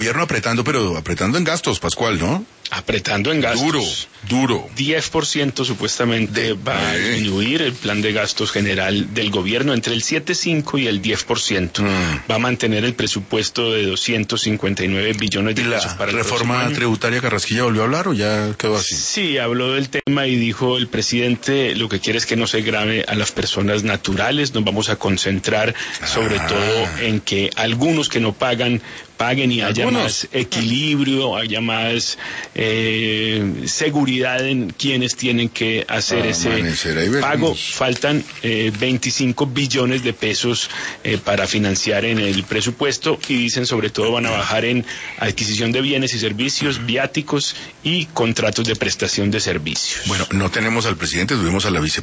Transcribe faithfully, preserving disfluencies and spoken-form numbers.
gobierno apretando, pero apretando en gastos, Pascual, ¿no? Apretando en gastos. Duro, duro. diez por ciento supuestamente De, va a eh. disminuir el plan de gastos general del gobierno entre el siete punto cinco y el diez por ciento. Mm. Va a mantener el presupuesto de doscientos cincuenta y nueve billones de ¿Y la pesos para el reforma próximo año. tributaria Carrasquilla volvió a hablar o ya quedó así? Sí, habló del tema y dijo el presidente lo que quiere es que no se grave a las personas naturales. Nos vamos a concentrar sobre Ah. todo en que algunos que no pagan paguen y haya Algunos. más equilibrio, haya más eh, seguridad en quienes tienen que hacer Amanecer, ahí ese veremos. pago. Faltan eh, veinticinco billones de pesos eh, para financiar en el presupuesto y dicen sobre todo van a bajar en adquisición de bienes y servicios, viáticos y contratos de prestación de servicios. Bueno, no tenemos al presidente, tuvimos a la vicepresidenta.